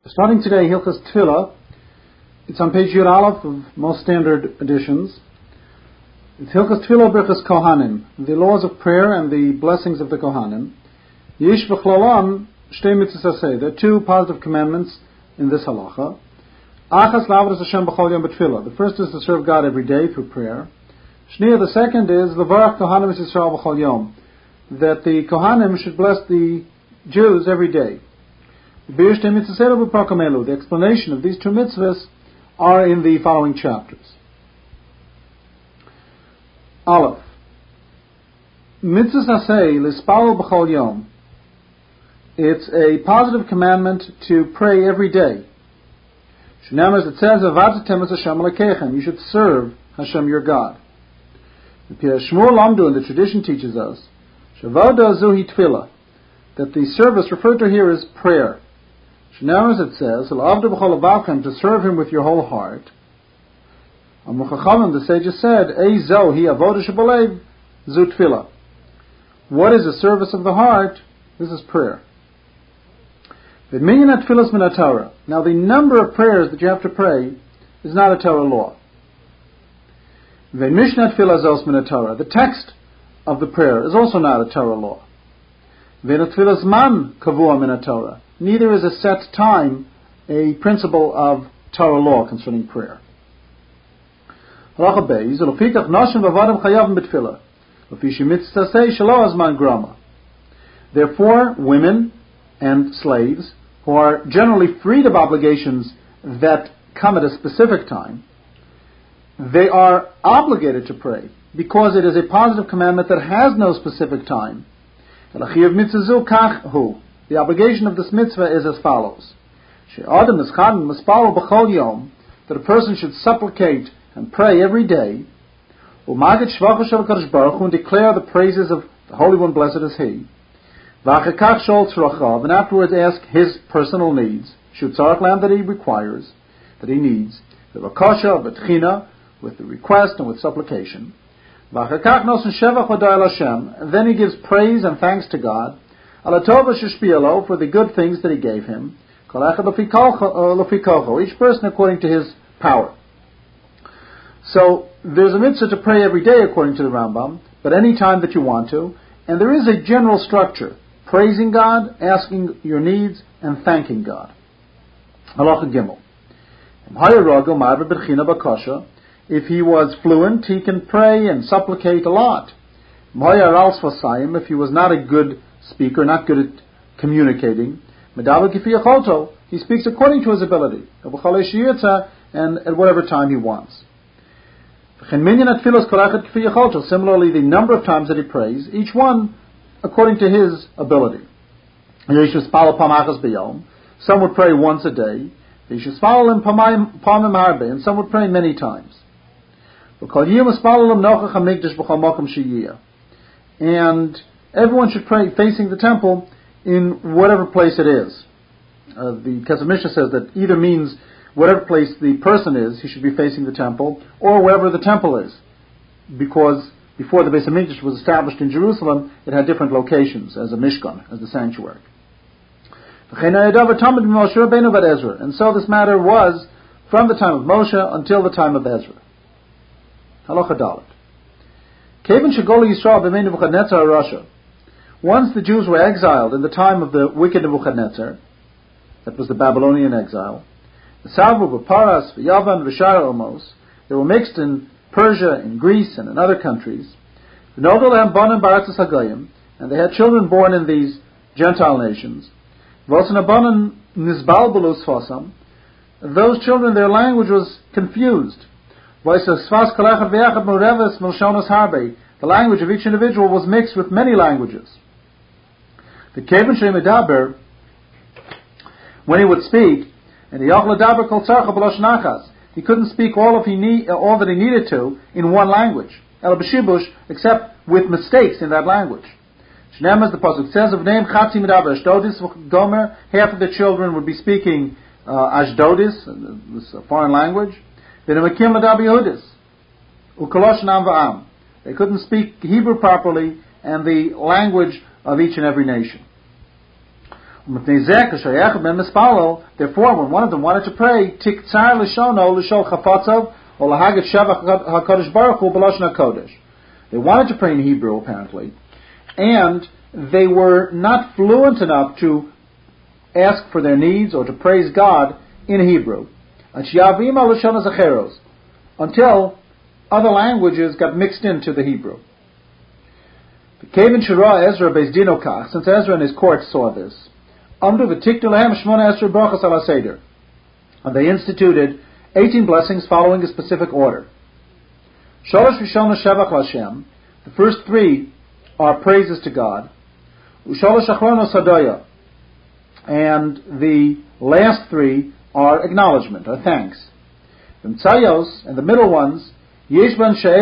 Starting today, Hilchas Tefillah. It's on page Yud Aleph of most standard editions. It's Hilchas Tefillah Birchas Kohanim, the laws of prayer and the blessings of the Kohanim. Yish v'chlolam shtei mitzvos aseh. There are two positive commandments in this halacha. Achas la'avodas Hashem b'chol yom b'tefillah. The first is to serve God every day through prayer. Shniya, the second is levarach Kohanim es Yisrael b'chol yom, that the Kohanim should bless the Jews every day. The explanation of these two mitzvahs are in the following chapters. Aleph. Mitzvahs aseh lispalel b'chol yom. It's a positive commandment to pray every day. Shnei, it says, "Avatetem es Hashem Elokechem." You should serve Hashem your God. The Shmuel Lamdu, and the tradition teaches us, "Shavoda zuhi tefillah," that the service referred to here is prayer. Shnei, it says, "L'avdu b'chol levavchem," to serve Him with your whole heart. Amuchachamim, the sages said, "Ei zo hi avoda shebalev zu tefillah." What is the service of the heart? This is prayer. Now, the number of prayers that you have to pray is not a Torah law. The text of the prayer is also not a Torah law. Neither is a set time a principle of Torah law concerning prayer. Therefore, women and slaves, who are generally freed of obligations that come at a specific time, they are obligated to pray because it is a positive commandment that has no specific time. The obligation of this mitzvah is as follows: that a person should supplicate and pray every day, and declare the praises of the Holy One, blessed is He, and afterwards ask his personal needs, that he requires, that he needs, with the request and with supplication. And then he gives praise and thanks to God for the good things that He gave him, each person according to his power. So there's a mitzvah to pray every day according to the Rambam, but any time that you want to, and there is a general structure: praising God, asking your needs, and thanking God. Halacha Gimel. If he was fluent, he can pray and supplicate a lot. If he was not a good speaker, not good at communicating, he speaks according to his ability, and at whatever time he wants. Similarly, the number of times that he prays, each one according to his ability. Some would pray once a day, and some would pray many times. And everyone should pray facing the temple in whatever place it is. The Kesef Mishnah says that either means whatever place the person is, he should be facing the temple, or wherever the temple is, because before the Beis HaMikdash was established in Jerusalem, it had different locations as a Mishkan, as the sanctuary. And so this matter was from the time of Moshe until the time of Ezra. Halacha Dalet. Once the Jews were exiled in the time of the wicked Nebuchadnezzar, that was the Babylonian exile, they were mixed in Persia, in Greece, and in other countries. And they had children born in these Gentile nations. Those children, their language was confused. The language of each individual was mixed with many languages. The Kevin Shemidaber, when he would speak, and he couldn't speak all that he needed to in one language, except with mistakes in that language. As the pasuk says, of name Gomer, half of the children would be speaking Ashdodis, this foreign language. They couldn't speak Hebrew properly and the language of each and every nation. Therefore, when one of them wanted to pray, tiktzar lishono lishol chafatzav or lahaget shavach hakadosh baruch hu b'lashon hakodesh. They wanted to pray in Hebrew, apparently, and they were not fluent enough to ask for their needs or to praise God in Hebrew until other languages got mixed into the Hebrew. Since Ezra and his court saw this, and they instituted 18 blessings following a specific order. The first 3 are praises to God, and the last 3 are acknowledgement, or thanks. And the middle ones, they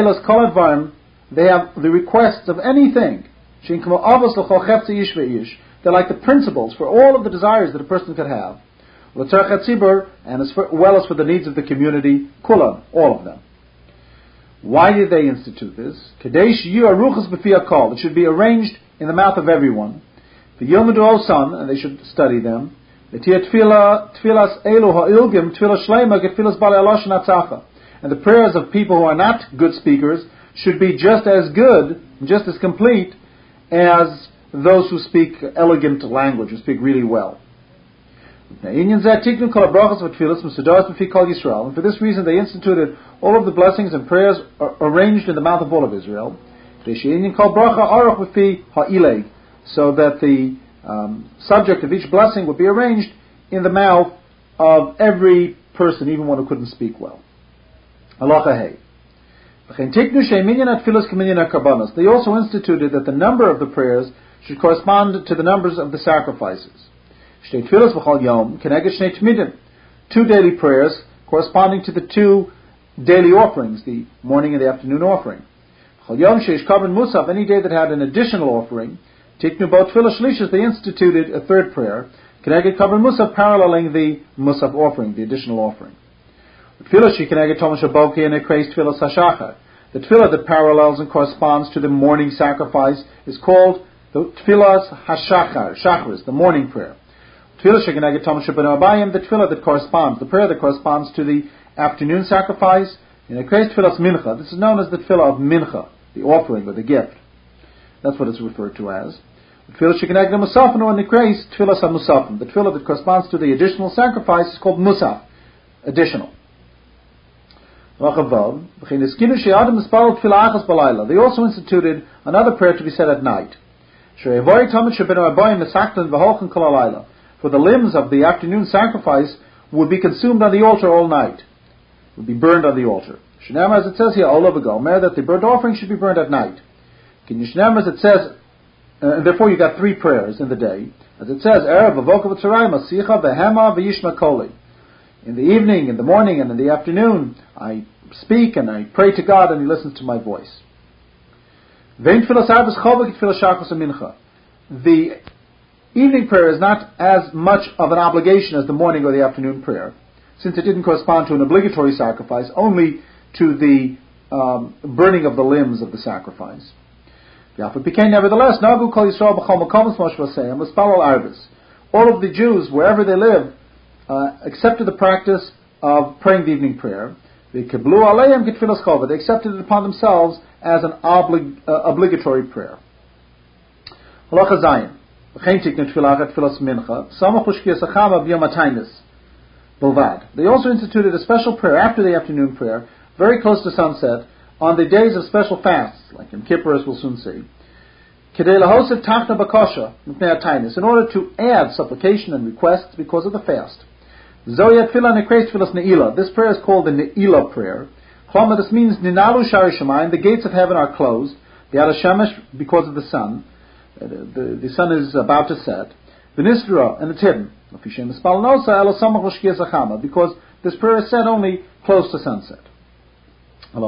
have the requests of anything. They're like the principles for all of the desires that a person could have. And as well as for the needs of the community, kulam, all of them. Why did they institute this? It should be arranged in the mouth of everyone. And they should study them. And the prayers of people who are not good speakers should be just as good, just as complete as those who speak elegant language, who speak really well. And for this reason they instituted all of the blessings and prayers arranged in the mouth of all of Israel, so that the subject of each blessing would be arranged in the mouth of every person, even one who couldn't speak well. Halacha Hey. They also instituted that the number of the prayers should correspond to the numbers of the sacrifices. 2 daily prayers corresponding to the 2 daily offerings, the morning and the afternoon offering. Any day that had an additional offering, they instituted a 3rd prayer, paralleling the musaf offering, the additional offering. The tefillah that parallels and corresponds to the morning sacrifice is called the tefillah hashachar, the morning prayer. The tefillah that corresponds, the prayer that corresponds to the afternoon sacrifice, this is known as the tefillah of mincha, the offering or the gift. That's what it's referred to as. The tefillah that corresponds to the additional sacrifice is called musaf, additional. They also instituted another prayer to be said at night. For the limbs of the afternoon sacrifice would be consumed on the altar all night, would be burned on the altar. As it says here, that the burnt offering should be burned at night. As it says, and therefore you got 3 prayers in the day. As it says, in the evening, in the morning, and in the afternoon, I speak and I pray to God and He listens to my voice. The evening prayer is not as much of an obligation as the morning or the afternoon prayer, since it didn't correspond to an obligatory sacrifice, only to the burning of the limbs of the sacrifice. Nevertheless, all of the Jews, wherever they live, accepted the practice of praying the evening prayer. They accepted it upon themselves as an obligatory prayer. Halacha Zayin. They also instituted a special prayer after the afternoon prayer, very close to sunset, on the days of special fasts, like in Kippur, as we'll soon see, in order to add supplication and requests because of the fast. This prayer is called the Ne'ilah prayer. This means the gates of heaven are closed, because of the sun. The sun is about to set. And it's hidden. Because this prayer is said only close to sunset. We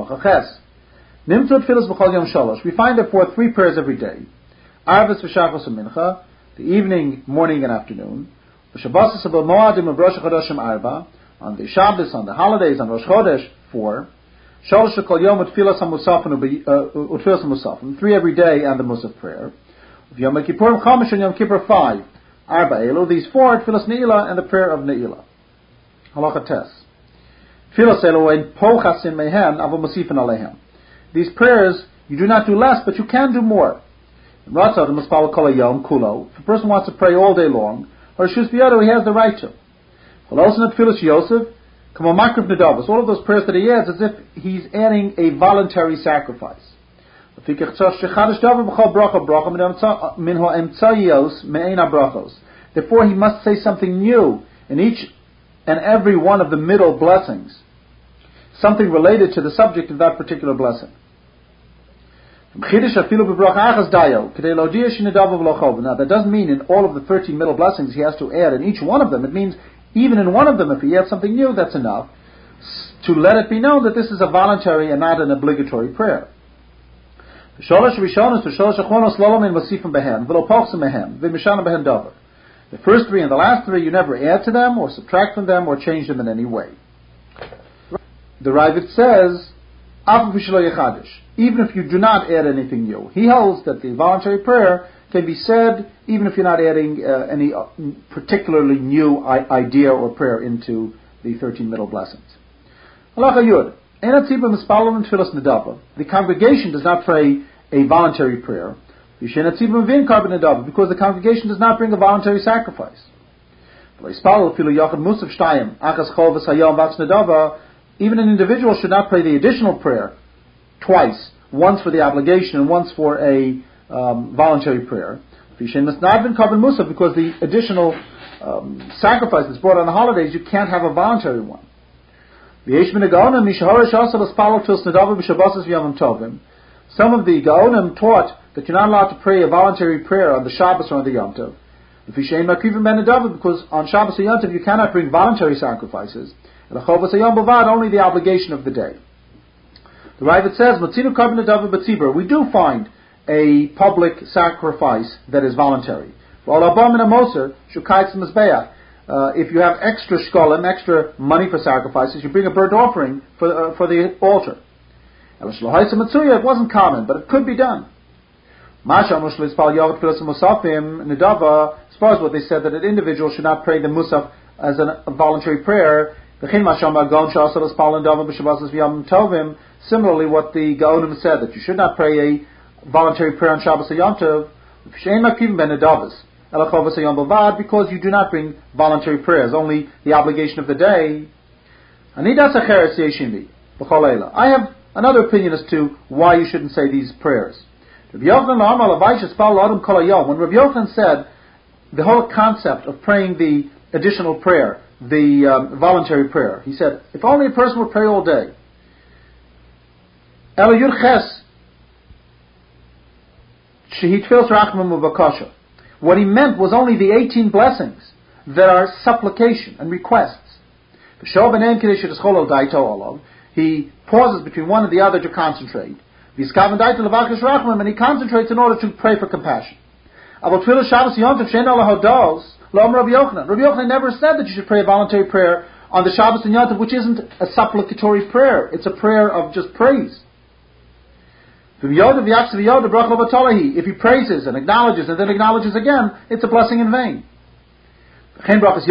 find therefore 3 prayers every day. The evening, morning, and afternoon. On the Shabbos, on the holidays, on Rosh Chodesh, 4. 3 every day, and the Musaf prayer. Yom Kippur 5. Arba Elu, these four, Tfilas Ne'ilah and the prayer of Ne'ilah. Halacha Tes. Tfilas Elu ein pochasim mehen avo masifin alehem. These prayers, you do not do less, but you can do more. If a person wants to pray all day long, or Shus B'yado, he has the right to. All of those prayers that he adds, as if he's adding a voluntary sacrifice. Therefore, he must say something new in each and every one of the middle blessings, something related to the subject of that particular blessing. Now, that doesn't mean in all of the 13 middle blessings he has to add in each one of them. It means even in one of them, if he adds something new, that's enough to let it be known that this is a voluntary and not an obligatory prayer. The first three and the last three, you never add to them or subtract from them or change them in any way. The Ravid says, even if you do not add anything new. He holds that the voluntary prayer can be said even if you're not adding any particularly new idea or prayer into the 13 middle blessings. Halacha Yud. The congregation does not pray a voluntary prayer because the congregation does not bring a voluntary sacrifice. Even an individual should not pray the additional prayer twice, once for the obligation and once for a voluntary prayer. Must not have been covered musaf because the additional sacrifice that's brought on the holidays, you can't have a voluntary one. Some of the Gaonim taught that you're not allowed to pray a voluntary prayer on the Shabbos or on the Yom Tov. Because on Shabbos or Yom Tov you cannot bring voluntary sacrifices. Only the obligation of the day. The Ravid says, we do find a public sacrifice that is voluntary. If you have extra shkolim, extra money for sacrifices, you bring a burnt offering for the altar. It wasn't common, but it could be done. As far as what they said, that an individual should not pray the musaf as a voluntary prayer. Similarly, what the Gaonim said, that you should not pray a voluntary prayer on Shabbos or Yom Tov, because you do not bring voluntary prayers, only the obligation of the day. I have another opinion as to why you shouldn't say these prayers. When Rabbi Yochanan said the whole concept of praying the additional prayer, the voluntary prayer, he said, if only a person would pray all day. What he meant was only the 18 blessings that are supplication and requests. He pauses between one and the other to concentrate. And he concentrates in order to pray for compassion. Rabbi Yochanan never said that you should pray a voluntary prayer on the Shabbos and Yom Tov, which isn't a supplicatory prayer. It's a prayer of just praise. If he praises and acknowledges and then acknowledges again, it's a blessing in vain. The same with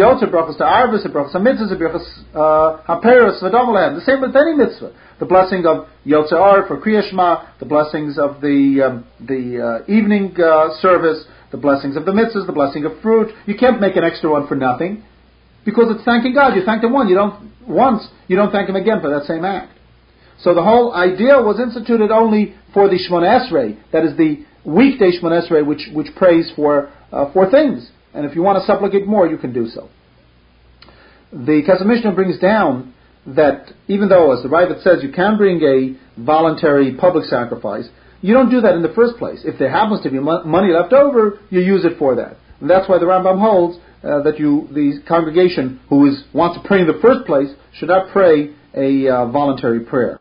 any mitzvah. The blessing of Yotze Ar for Kriya Shema, the blessings of the evening service, the blessings of the mitzvahs, the blessing of fruit. You can't make an extra one for nothing, because it's thanking God. You thank Him once, you don't thank Him again for that same act. So the whole idea was instituted only for the Shemona Esrei, that is the weekday Shemona Esrei, which prays for things. And if you want to supplicate more, you can do so. The Kesef Mishnah brings down that even though, as the Ravid says, you can bring a voluntary public sacrifice, you don't do that in the first place. If there happens to be money left over, you use it for that. And that's why the Rambam holds that the congregation who wants to pray in the first place should not pray a voluntary prayer.